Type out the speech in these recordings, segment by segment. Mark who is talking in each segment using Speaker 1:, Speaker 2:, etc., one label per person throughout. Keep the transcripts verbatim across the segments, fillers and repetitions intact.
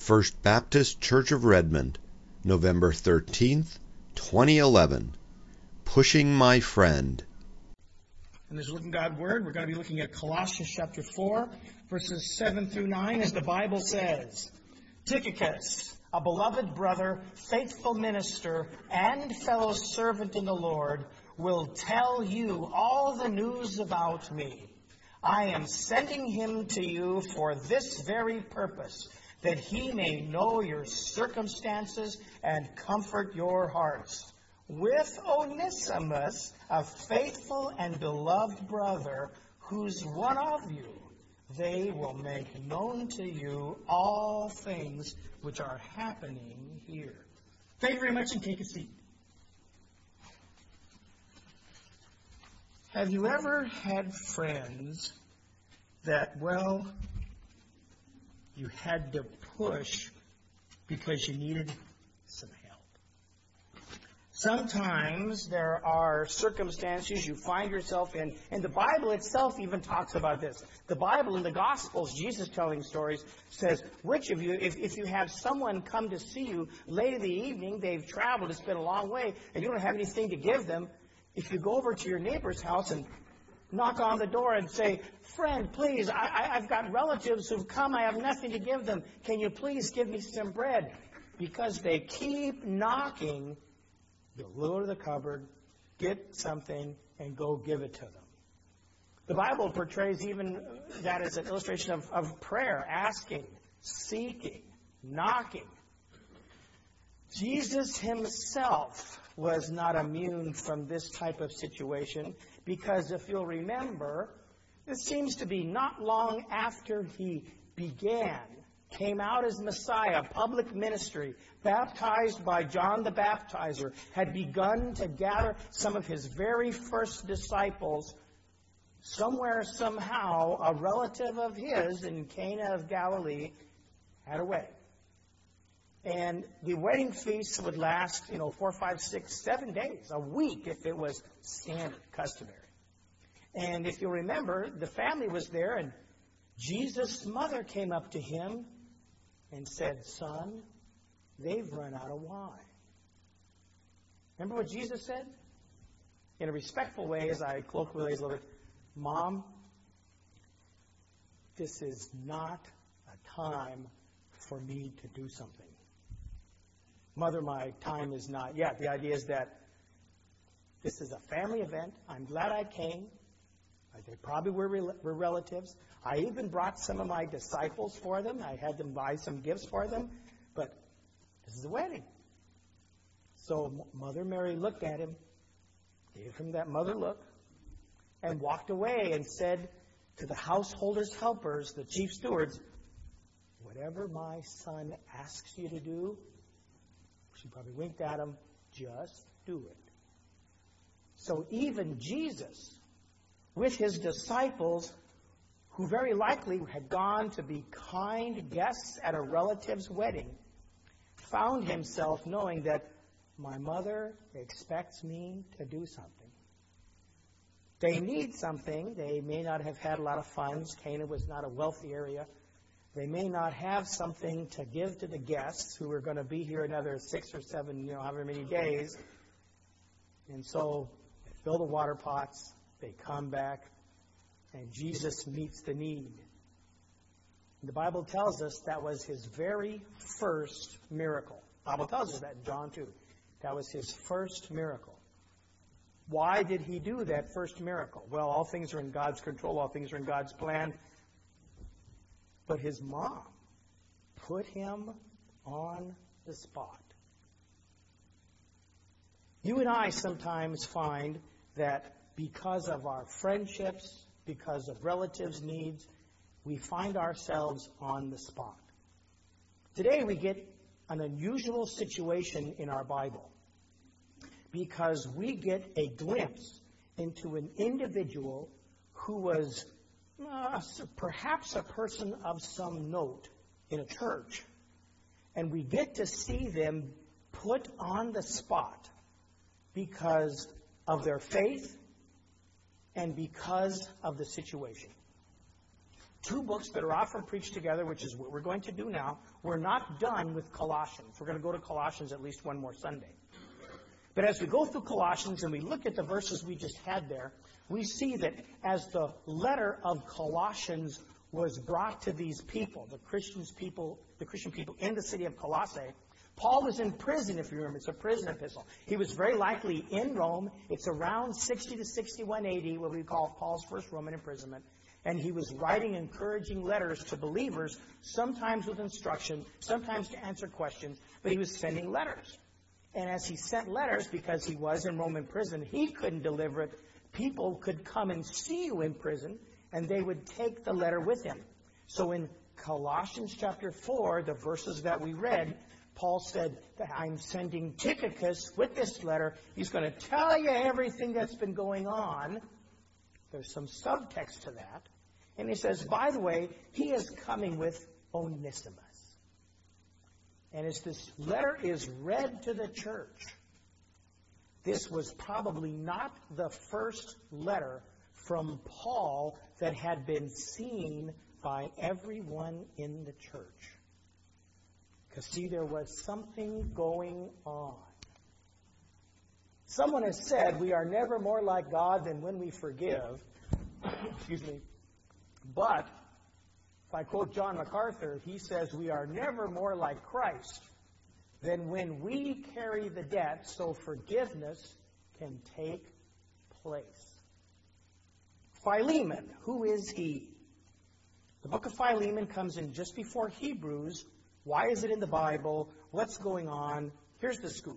Speaker 1: First Baptist Church of Redmond, November thirteenth, twenty eleven. Pushing My Friend.
Speaker 2: And as we look in God's Word, we're going to be looking at Colossians chapter four, verses seven through nine, as the Bible says, Tychicus, a beloved brother, faithful minister, and fellow servant in the Lord, will tell you all the news about me. I am sending him to you for this very purpose, that he may know your circumstances and comfort your hearts. With Onesimus, a faithful and beloved brother, who's one of you, they will make known to you all things which are happening here. Thank you very much, and take a seat. Have you ever had friends that, well, you had to push because you needed some help? Sometimes there are circumstances you find yourself in, and the Bible itself even talks about this. The Bible in the Gospels, Jesus telling stories, says, which of you, if, if you have someone come to see you late in the evening, they've traveled, it's been a long way, and you don't have anything to give them, if you go over to your neighbor's house and knock on the door and say, friend, please, I, I, I've got relatives who've come, I have nothing to give them. Can you please give me some bread? Because they keep knocking, you'll go to the cupboard, get something, and go give it to them. The Bible portrays even that as an illustration of, of prayer, asking, seeking, knocking. Jesus himself was not immune from this type of situation because if you'll remember, this seems to be not long after he began, came out as Messiah, public ministry, baptized by John the Baptizer, had begun to gather some of his very first disciples. Somewhere, somehow, a relative of his in Cana of Galilee had a wedding. And the wedding feast would last, you know, four, five, six, seven days, a week if it was standard, customary. And if you remember, the family was there, and Jesus' mother came up to him and said, son, they've run out of wine. Remember what Jesus said? In a respectful way, as I colloquialize a little bit, Mom, this is not a time for me to do something. Mother, my time is not yet. The idea is that this is a family event. I'm glad I came. They probably were, rel- were relatives. I even brought some of my disciples for them. I had them buy some gifts for them. But this is a wedding. So Mother Mary looked at him, gave him that mother look, and walked away and said to the householders' helpers, the chief stewards, whatever my son asks you to do, she probably winked at him, just do it. So even Jesus, with his disciples, who very likely had gone to be kind guests at a relative's wedding, found himself knowing that my mother expects me to do something. They need something. They may not have had a lot of funds. Cana was not a wealthy area. They may not have something to give to the guests who are going to be here another six or seven, you know, however many days. And so they fill the water pots. They come back, and Jesus meets the need. The Bible tells us that was his very first miracle. The Bible tells us that in John two. That was his first miracle. Why did he do that first miracle? Well, all things are in God's control. All things are in God's plan. But his mom put him on the spot. You and I sometimes find that because of our friendships, because of relatives' needs, we find ourselves on the spot. Today we get an unusual situation in our Bible because we get a glimpse into an individual who was uh, perhaps a person of some note in a church. And we get to see them put on the spot because of their faith and because of the situation. two books that are often preached together, which is what we're going to do now. We're not done with Colossians. We're going to go to Colossians at least one more Sunday. But as we go through Colossians and we look at the verses we just had there, we see that as the letter of Colossians was brought to these people, the Christians people, the Christian people in the city of Colossae, Paul was in prison, if you remember. It's a prison epistle. He was very likely in Rome. It's around sixty to sixty-one A D, what we call Paul's first Roman imprisonment. And he was writing encouraging letters to believers, sometimes with instruction, sometimes to answer questions, but he was sending letters. And as he sent letters, because he was in Roman prison, he couldn't deliver it. People could come and see you in prison, and they would take the letter with him. So in Colossians chapter four, the verses that we read, Paul said that I'm sending Tychicus with this letter. He's going to tell you everything that's been going on. There's some subtext to that. And he says, by the way, he is coming with Onesimus. And as this letter is read to the church, this was probably not the first letter from Paul that had been seen by everyone in the church. Because, see, there was something going on. Someone has said we are never more like God than when we forgive. Excuse me. But, if I quote John MacArthur, he says we are never more like Christ than when we carry the debt so forgiveness can take place. Philemon, who is he? The book of Philemon comes in just before Hebrews. Why is it in the Bible? What's going on? Here's the scoop.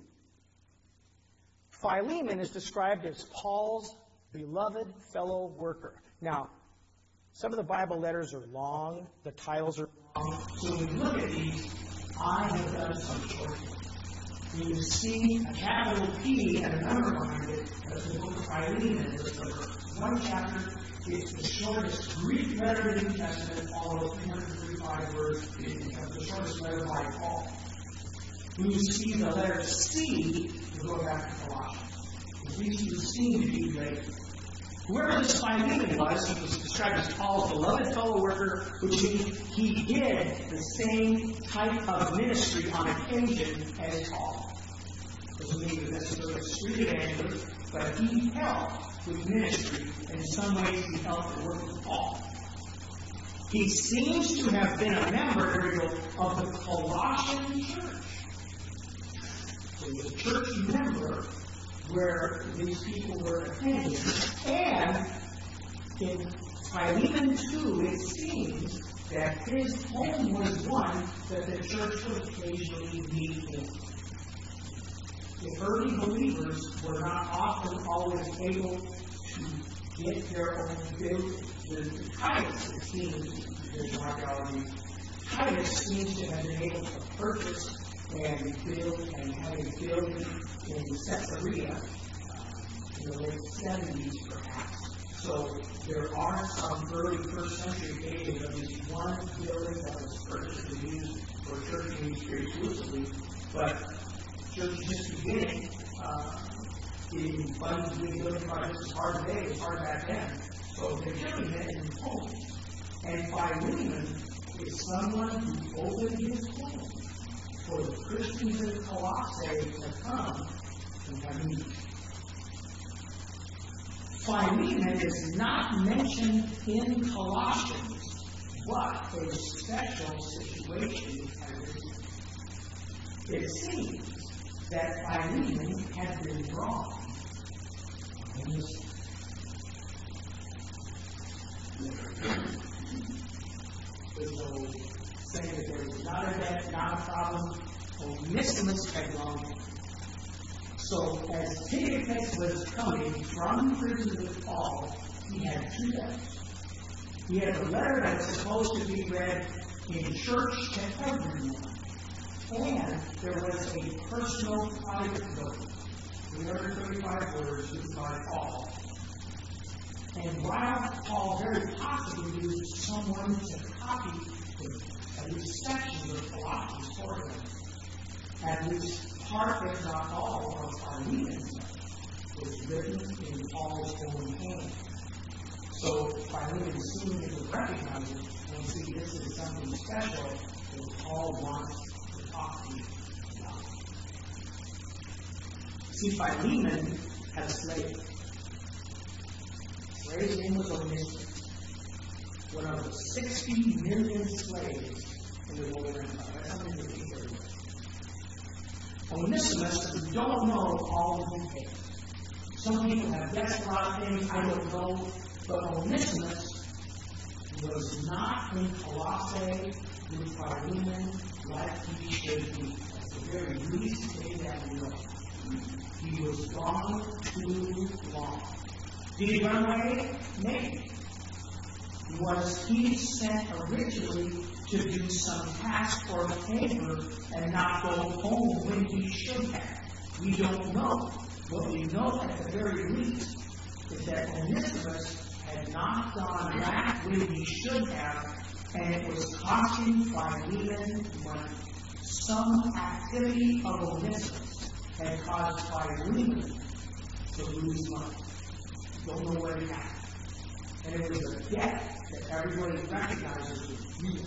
Speaker 2: Philemon is described as Paul's beloved fellow worker. Now, some of the Bible letters are long. The titles are long. So when you look at these, I have done some shortening. You see a capital P and a number behind it. That's the book of Philemon. It's one chapter. It's the shortest Greek letter in the New Testament, all of three hundred thirty-five words. It's the shortest letter by Paul. When you see the letter C, you go back to Colossians. These two seem to be related. Whoever this Philemon was, he was described as Paul's beloved fellow worker, which means he did the same type of ministry on occasion as Paul. Doesn't mean that necessarily a street evangelist, but he helped with ministry. In some ways, he helped the work of Paul. He seems to have been a member of the Colossian church. So he was a church member where these people were attending. And in Philemon two, it seems that his home was one that the church would occasionally meet in. The early believers were not often always able to get their own building. The Titus, it seems, there's archaeology, Titus seems to have been able to purchase and build and have a building in Caesarea uh, in the late seventies, perhaps. So there are some early first century days of this one building that was purchased and used for church ministry exclusively. But church just beginning, uh, the funds being building projects is hard today, it's hard back then. So they're doing it in homes. And Philemon is someone who opened his home for the Christians in Colossae to come and have meetings. Philemon is not mentioned in Colossians, but a special situation has arisen. It seems that Philemon had been wrong. There's no saying that there was not a debt, not a problem. Onesimus had wronged. So as Tychicus was coming from prison with Paul, he had two letters. He had a letter that was supposed to be read in church to everyone. And there was a personal private note, three hundred thirty-five words written by Paul. And while Paul very possibly used someone to copy at least sections of Colossians for him, at least part, if not all, of Philemon was written in Paul's own hand. So Philemon seeing it was recognizing, and see this is something special that Paul wants to talk to you about. See, Philemon had a slave. The slave's name was Onesimus. One of the sixty million slaves in the Roman Empire. That's something to think about. Onesimus, we don't know all the details. Some people have guessed a lot of things, I don't know. But Onesimus was not in Colossae with Philemon like he should be. That's the very least thing that we know. He was gone too long. Did he run away? Maybe. Was he sent originally to do some task or favor and not go home when he should have? We don't know. What we know at the very least is that Onesimus had not gone back when he should have, and it was costing Philemon money. Some activity of Onesimus had caused Philemon to lose money. Don't know what it happened. And it was a debt that everybody recognizes was real.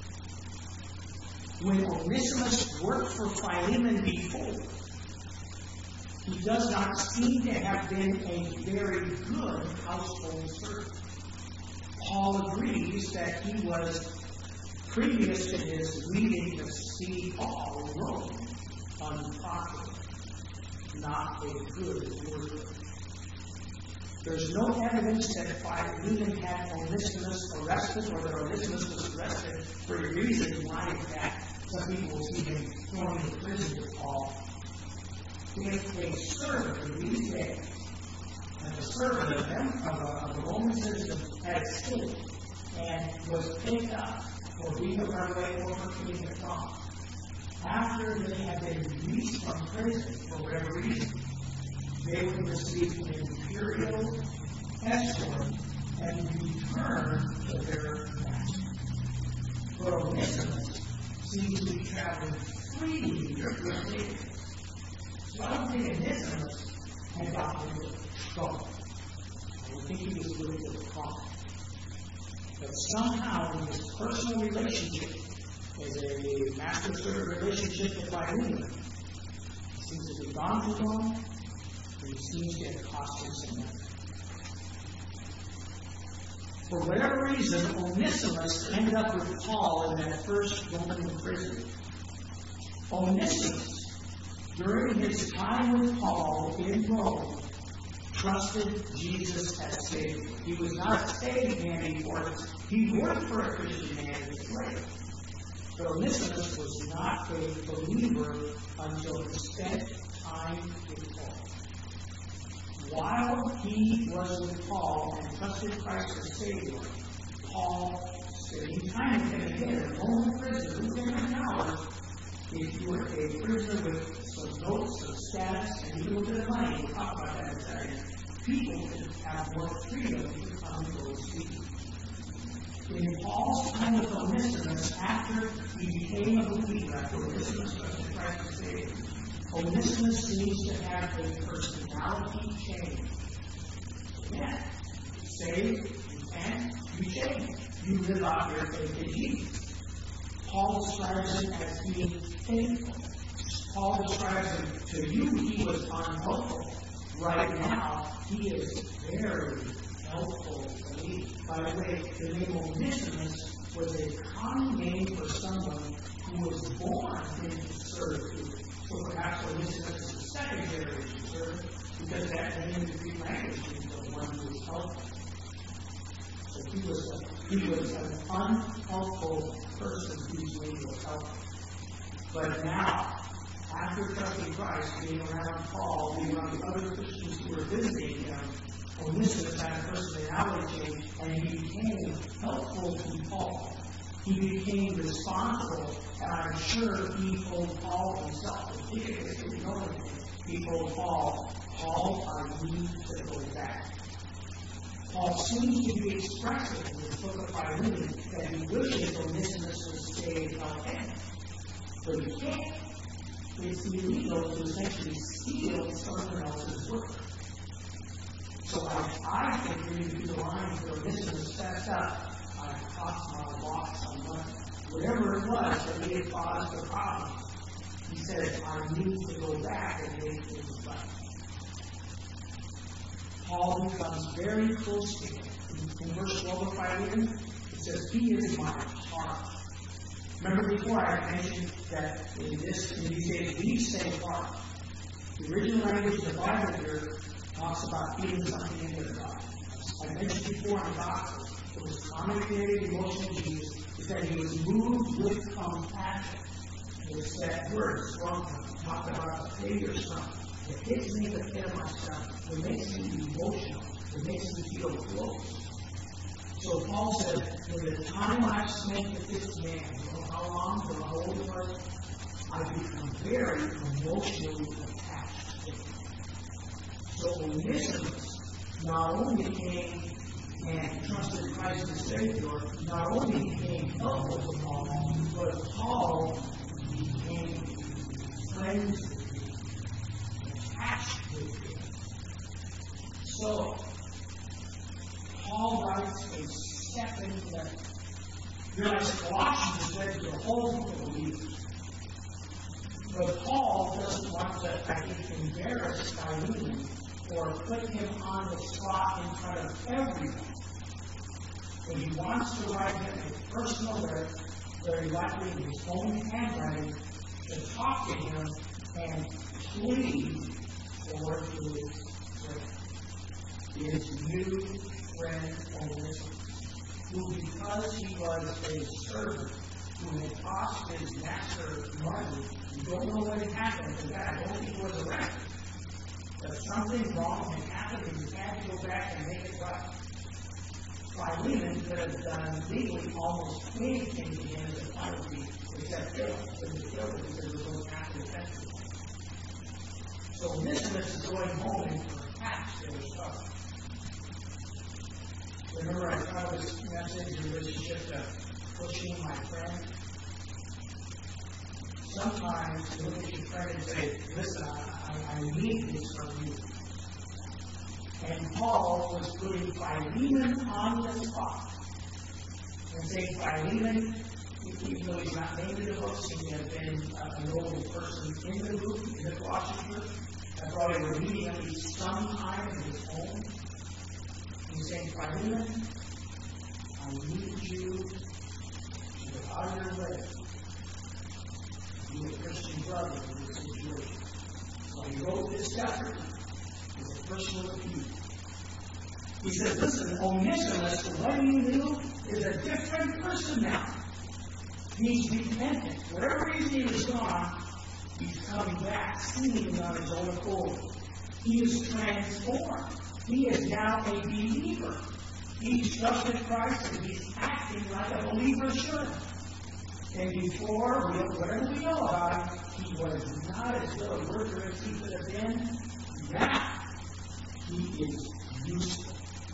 Speaker 2: When Onesimus worked for Philemon before, he does not seem to have been a very good household servant. Paul agrees that he was, previous to his leaving to see Paul in Rome, unpopular, not a good worker. There's no evidence that Philemon had Onesimus arrested or that Onesimus was arrested for a reason why that some people will see him thrown into prison with Paul. If a servant in these days, and a servant of them, of a, of a Roman citizen, had escaped and was picked up for being a runaway or for committing a crime, after they had been released from prison for whatever reason, they would receive an imperial escort and return to their master. But Onesimus seems to be traveling freely with David. So I don't think Onesimus had gotten into trouble. I don't think he was really good at crime. But somehow in his personal relationship, as a master-servant relationship with Philemon, it seems to be gone too long, and it seems to have cost him some money. For whatever reason, Onesimus ended up with Paul in that first Roman prison. Onesimus, during his time with Paul in Rome, trusted Jesus as Savior. He was not a saved man before this. He worked for a Christian man as a slave. But Onesimus was not a believer until he spent time with Paul. While he was with Paul and trusted Christ as Savior, Paul, spending time with him again in Roman prison, who can acknowledge if you were a prisoner with some votes, some status, and even a little bit of money, we'll talk about that in a second, people can have more freedom to come to and speak. In Paul's time with Onesimus, after he became a believer, after Onesimus trusted Christ as Savior, Onesimus seems to have a personality change. Yeah, saved, you can't, you change. You live out your faith in Jesus. Paul describes him as being faithful. Paul describes him to you, he was unhelpful. Right now, he is very helpful to me. By the way, the name Onesimus was a common name for someone who was born into servitude. So perhaps Onesimus is a second generation servant, because that name in the Greek language means the one who is helpful. So he was, a, he was an unhelpful person whose name was helpful. But now, after trusting Christ, being around Paul, being around the other Christians who were visiting him, Onesimus had a personality change, and he became helpful to Paul. He became responsible, and I'm sure he told Paul himself, if he didn't know anything, he told Paul, Paul, I need to go back. Paul seems to be expressing in the book of Philemon that he wishes Onesimus would stay and help him. But he can't. It's illegal to essentially steal someone else's work. So so like, I think we need to do the lines where this is set up. I talked to my boss on what, whatever it was that may have caused the problem. He said, I need to go back and make things right. Paul becomes very close to him. In verse twelve of Philemon, it says, he is my heart. Remember before I mentioned that in this, in these days, we say heart. The original language of the Bible here talks about feeling something into the body. I mentioned before in the Gospels, it was commonly emotion of Jesus, is that he was moved with compassion. It was that word, strong, talked about the Savior's Son. It hits me the pit of my stomach. It makes me emotional. It makes me feel close. So Paul said, in the time I spent with this man, you know how long, for how old it was, I become very emotionally attached to him. So Onesimus not only came and trusted Christ as Savior, not only became helpful to Paul, but Paul became friends attached with him. So Paul writes a second letter. Realize Colossians is read to the whole of the believers. But Paul doesn't want to, I think, embarrass Philemon or put him on the spot in front of everyone. But he wants to write him a personal letter, very likely in his own handwriting, to talk to him and plead for his friend. His new friend Onesimus, who, because he was a servant who had cost his master money, you don't know what had happened to that. I don't think he was arrested. But something wrong had happened and he had to go back and make it right. Philemon could have done legally almost anything to him as a penalty except kill him. But he killed him because it was going to have to defend him. So Onesimus is going home and perhaps there was trouble. Remember I call this message in relationship to pushing my friend? Sometimes you look at your friend and say, listen, I, I, I need this from you. And Paul was putting Philemon on the spot and saying, Philemon, even though he's not named in the books, he may have been uh, an old person in the group, in the Colossian group. I probably were meeting at least sometime in his home. He's saying, Philemon, I need you to get out of your way. You a Christian brother in this situation. So he wrote this chapter as a personal appeal. He says, listen, Onesimus, the one you knew, is a different person now. He's repentant. For whatever reason he was gone, he's coming back, seemingly on his own accord. He is transformed. He is now a believer. He's trusted Christ and he's acting like a believer should. And before, whatever we know about him, he was not as good a worker as he could have been. Now, he is useful.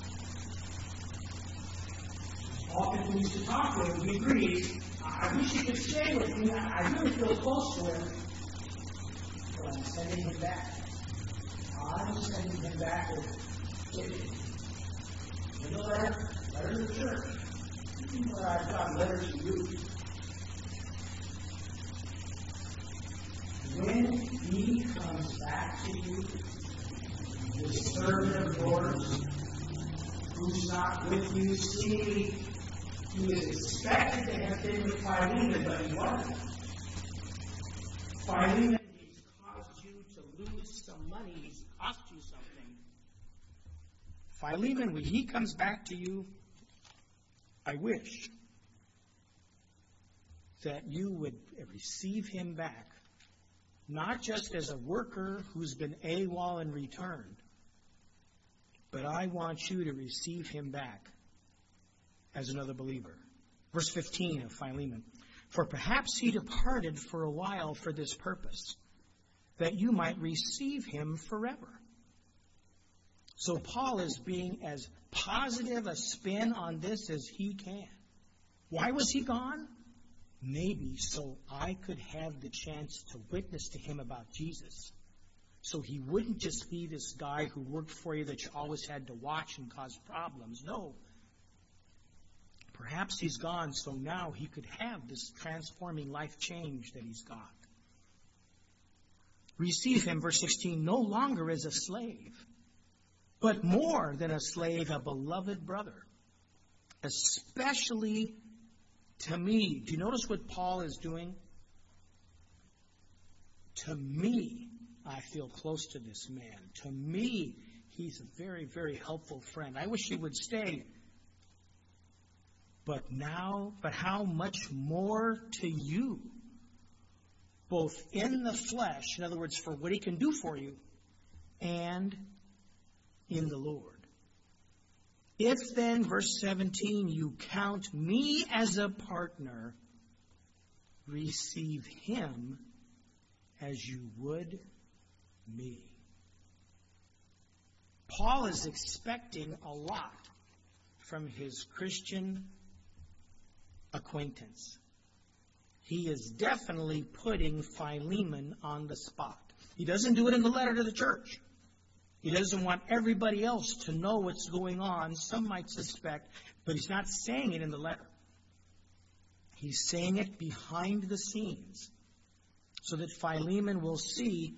Speaker 2: Often when we used to talk to him, he agrees, I wish he could stay with me. I really feel close to him. But I'm sending him back. I'm sending him back with Timothy. In the letter, letter to the church. But I've got letters to you. When he comes back to you, the servant of yours, who's not with you, see, he is expected to have been with Philemon, but he wasn't. Philemon has caused you to lose some money. He's cost you something. Philemon, when he comes back to you, I wish that you would receive him back, not just as a worker who's been AWOL and returned, but I want you to receive him back as another believer. Verse fifteen of Philemon. For perhaps he departed for a while for this purpose, that you might receive him forever. So Paul is being as positive a spin on this as he can. Why was he gone? Maybe so I could have the chance to witness to him about Jesus. So he wouldn't just be this guy who worked for you that you always had to watch and cause problems. No. Perhaps he's gone, so now he could have this transforming life change that he's got. Receive him, verse sixteen, no longer as a slave, but more than a slave, a beloved brother, especially to me. Do you notice what Paul is doing? To me, I feel close to this man. To me, he's a very, very helpful friend. I wish he would stay. But now, but how much more to you, both in the flesh, in other words, for what he can do for you, and in the Lord. If then, verse seventeen, you count me as a partner, receive him as you would me. Paul is expecting a lot from his Christian acquaintance. He is definitely putting Philemon on the spot. He doesn't do it in the letter to the church. He doesn't want everybody else to know what's going on. Some might suspect, but he's not saying it in the letter. He's saying it behind the scenes so that Philemon will see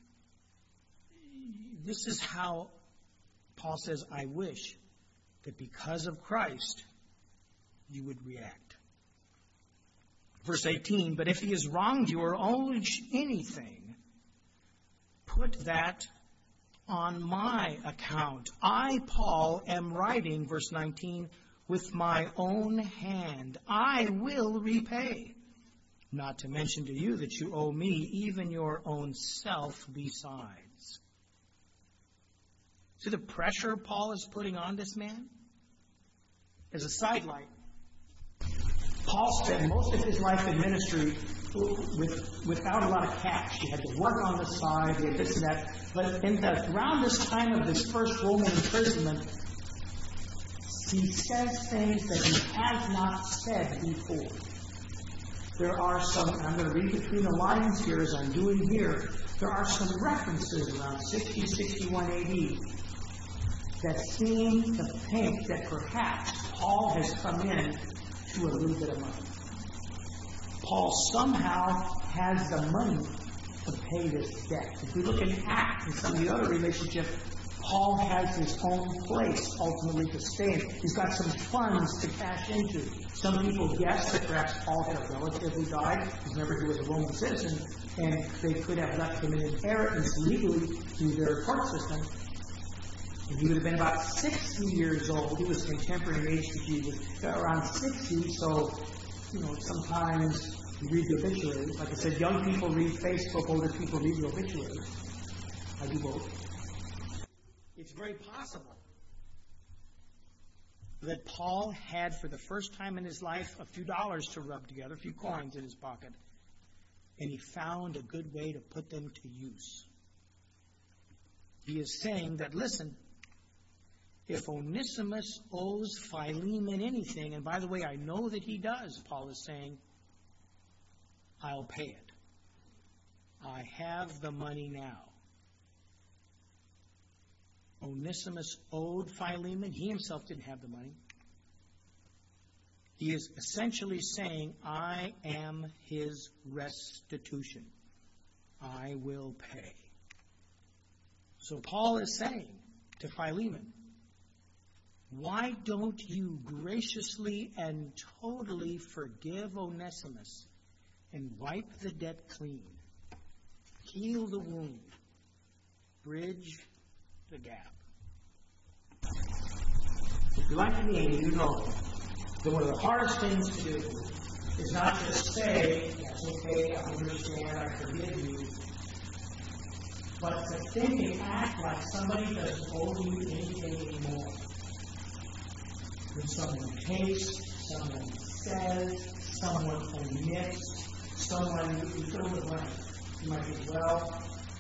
Speaker 2: this is how Paul says, I wish that because of Christ you would react. Verse eighteen, but if he has wronged you or owed anything, put that on my account. I, Paul, am writing, verse nineteen, with my own hand. I will repay. Not to mention to you that you owe me even your own self besides. See the pressure Paul is putting on this man? As a sidelight, Paul spent most of his life in ministry with, without a lot of cash. He had to work on the side, he had this and that. But in the, around this time of his first Roman imprisonment, he says things that he has not said before. There are some, I'm going to read between the lines here as I'm doing here, there are some references around sixty, sixty-one A D that seem to paint that perhaps Paul has come in to a little bit of money. Paul somehow has the money to pay this debt. If we look at Acts and some of the other relationships, Paul has his own place ultimately to stay in. He's got some funds to cash into. Some people guess that perhaps Paul had a relative who died. Remember, he was a Roman citizen, and they could have left him in inheritance legally through their court system. And he would have been about sixty years old. He was contemporary age to Jesus, around sixty. So, you know, sometimes you read the obituaries. Like I said, young people read Facebook, older people read the obituaries. I do both. It's very possible that Paul had, for the first time in his life, a few dollars to rub together, a few coins in his pocket, and he found a good way to put them to use. He is saying that, listen, if Onesimus owes Philemon anything, and by the way, I know that he does, Paul is saying, I'll pay it. I have the money now. Onesimus owed Philemon. He himself didn't have the money. He is essentially saying, I am his restitution. I will pay. So Paul is saying to Philemon, why don't you graciously and totally forgive Onesimus and wipe the debt clean? Heal the wound. Bridge the gap. If you're like me, you know that one of the hardest things to do is not just say, that's okay, I understand, I forgive you, but to think and act like somebody doesn't owe you anything anymore. When someone takes, someone says, someone omits, someone you fill the blank. You might think, well,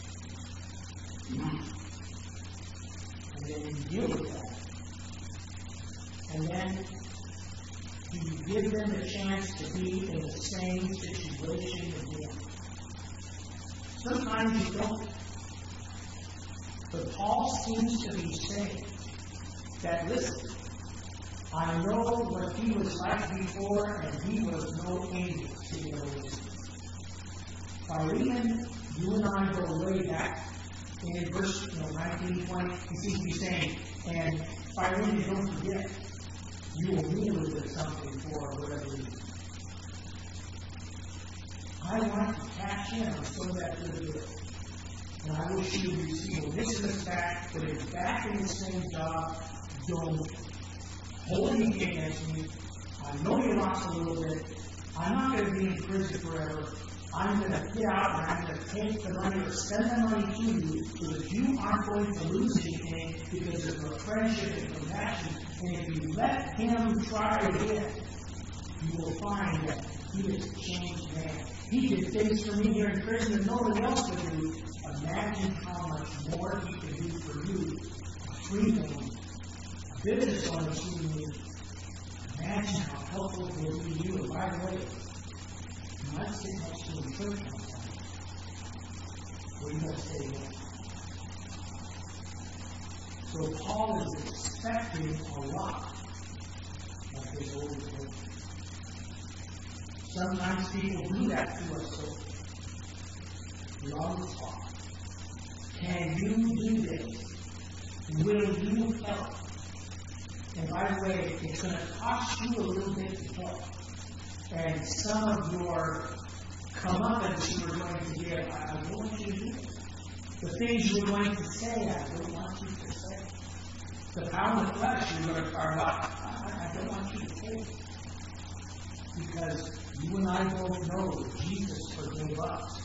Speaker 2: and then you deal with that. And then you give them a chance to be in the same situation again. Sometimes you don't But Paul seems to be saying that, listen, I know what he was like before, and he was no angel to the Galatians. Philemon, you and I go way back. And in verse you know, nineteen, twenty, he seems to be saying, and Philemon, don't forget, you will need a little bit of something for whatever reason. I want to cash in on some of that good deal. And I wish you would receive a this back, put it back in the same job. Don't hold anything against me. I know you lost a little bit. I'm not going to be in prison forever. I'm going to get out and I'm going to take the money or send the money to you so that you aren't going to lose anything because of a friendship and compassion. And if you let him try again, you will find that he is a changed man. He did things for me here in prison that nobody else could do. Imagine how much more he can do for you. A free man, a business owner seeing you. Imagine how helpful it will be to you. And by the way, you might sit next to him in church one time. What are you going to say then? So Paul is expecting a lot of his older children. Sometimes people do that to us, so we always talk. Can you do this? Will you help? And by the way, it's going to cost you a little bit to help. And some of your comeuppance you were going to give, I don't want you to do this. The things you were going to say, I don't want you to say. The pound of flesh you're going to carve up, I don't want you to take. Because you and I both know that Jesus forgave us.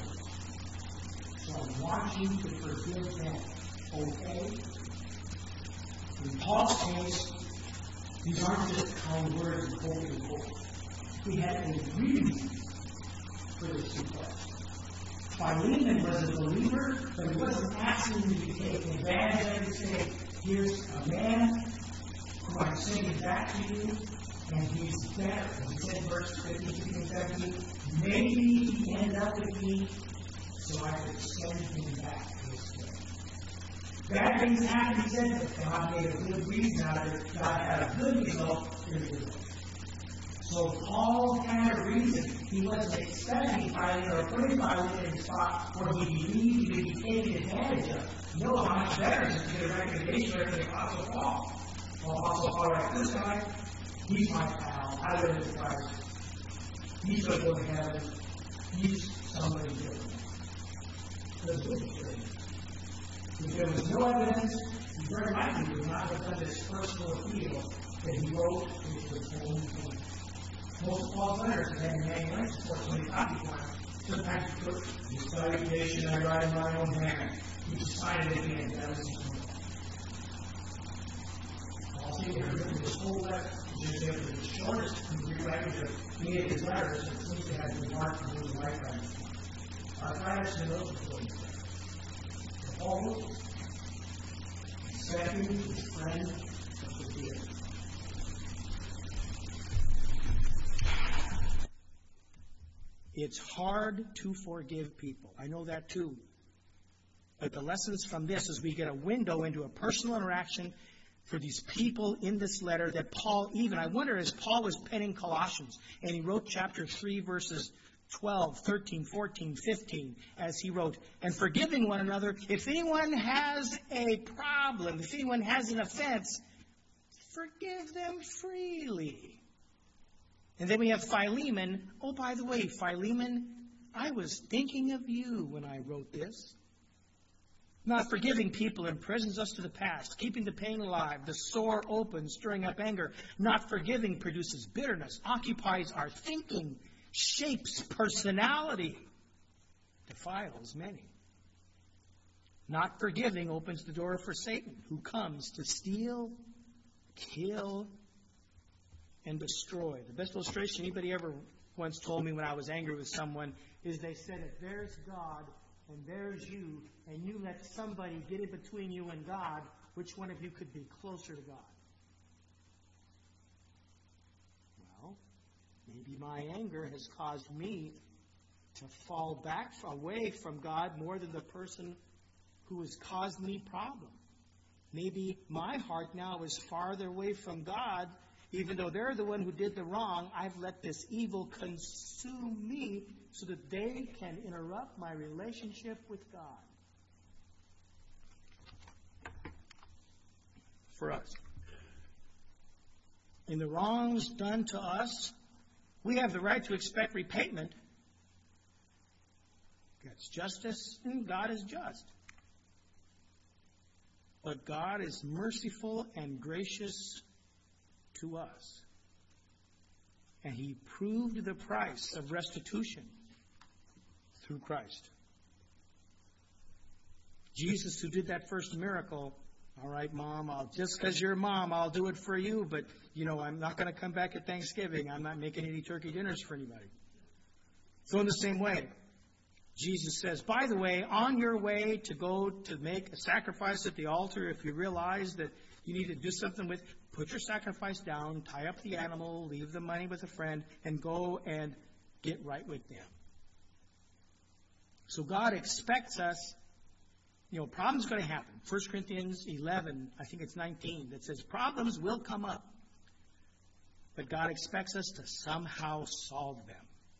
Speaker 2: So I want you to forgive them. Okay? In Paul's case, these aren't just kind words and hope and hope. He had a reason for this request. Philemon was a believer, but he wasn't asking him to take advantage of it and say, here's a man who I'm sending back to you, and he's better. He said in verse fifteen and seventeen, maybe he ended up with me so I could send him back to his way. Bad things happened, he said, but God made a good reason out of it. God had a good result in the world. So Paul had a reason. He wasn't expecting Philemon or putting Philemon in a spot where he believed he would be taken advantage of. No, how much better is to get a recommendation from the Apostle Paul. Well, Apostle Paul writes, this guy, he's my pal. I live in Christ. He's going to go to heaven. He's somebody different. That's what he said. If there was no evidence, he very likely would not have done this personal appeal that he wrote into his own hand. Most of Paul's letters have many lengths, of course, when he copied one. Sometimes he put his salutation, I write in my own hand. He just signed it again. That was his own. Paul said he had written this whole letter, which is the shortest in Greek language of any of his letters, and seems to have been marked in his right hand. Archives and those before he said. Paul wrote this. Second, his friend of the dead. It's hard to forgive people. I know that too. But the lessons from this is we get a window into a personal interaction for these people in this letter that Paul even, I wonder as Paul was penning Colossians, and he wrote chapter three, verses twelve, thirteen, fourteen, fifteen, as he wrote, and forgiving one another, if anyone has a problem, if anyone has an offense, forgive them freely. And then we have Philemon. Oh, by the way, Philemon, I was thinking of you when I wrote this. Not forgiving people imprisons us to the past, keeping the pain alive, the sore open, stirring up anger. Not forgiving produces bitterness, occupies our thinking, shapes personality, defiles many. Not forgiving opens the door for Satan, who comes to steal, kill, and destroy. The best illustration anybody ever once told me when I was angry with someone is they said, if there's God and there's you, and you let somebody get in between you and God, which one of you could be closer to God? Well, maybe my anger has caused me to fall back away from God more than the person who has caused me problem. Maybe my heart now is farther away from God. Even though they're the one who did the wrong, I've let this evil consume me so that they can interrupt my relationship with God. For us. In the wrongs done to us, we have the right to expect repayment. That's justice, and God is just. But God is merciful and gracious to us. And He proved the price of restitution through Christ. Jesus, who did that first miracle, all right, Mom, I'll, just because you're Mom, I'll do it for you, but, you know, I'm not going to come back at Thanksgiving. I'm not making any turkey dinners for anybody. So in the same way, Jesus says, by the way, on your way to go to make a sacrifice at the altar, if you realize that you need to do something with, put your sacrifice down, tie up the animal, leave the money with a friend, and go and get right with them. So God expects us, you know, problems are going to happen. First Corinthians eleven, I think it's nineteen, that says problems will come up. But God expects us to somehow solve them.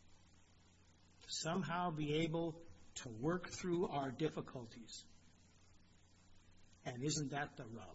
Speaker 2: Somehow be able to work through our difficulties. And isn't that the rub?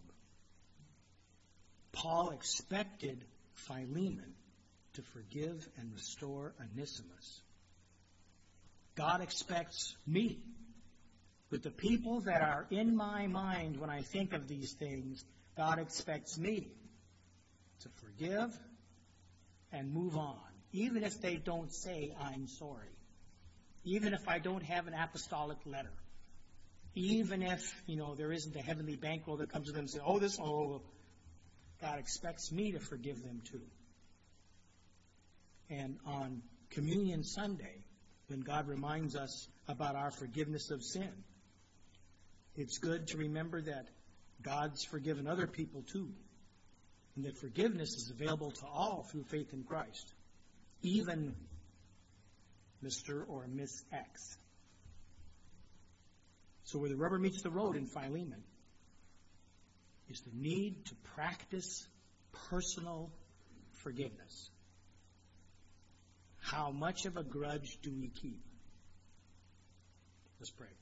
Speaker 2: Paul expected Philemon to forgive and restore Onesimus. God expects me, with the people that are in my mind when I think of these things, God expects me to forgive and move on, even if they don't say I'm sorry. Even if I don't have an apostolic letter. Even if, you know, there isn't a heavenly bankroll that comes to them and says, oh, this, oh, God expects me to forgive them too. And on Communion Sunday, when God reminds us about our forgiveness of sin, it's good to remember that God's forgiven other people too. And that forgiveness is available to all through faith in Christ. Even Mister or Miss X. So where the rubber meets the road in Philemon is the need to practice personal forgiveness. How much of a grudge do we keep? Let's pray.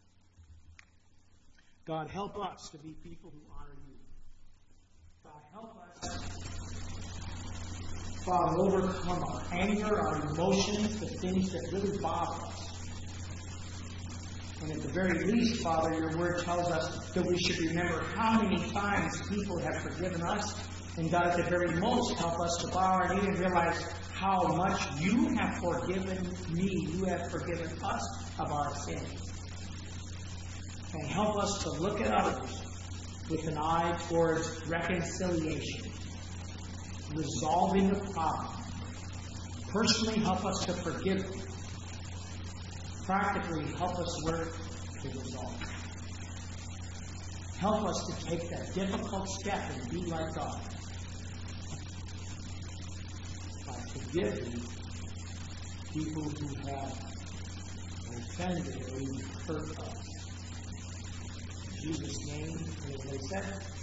Speaker 2: God, help us to be people who honor you. God, help us, Father, overcome our anger, our emotions, the things that really bother us. And at the very least, Father, your word tells us that we should remember how many times people have forgiven us. And God, at the very most, help us to bow our knee and realize how much you have forgiven me. You have forgiven us of our sins. And help us to look at others with an eye towards reconciliation, resolving the problem. Personally, help us to forgive them. Practically, help us work to resolve. Help us to take that difficult step and be like God. By forgiving people who have offended or even hurt us. In Jesus' name, and as they said,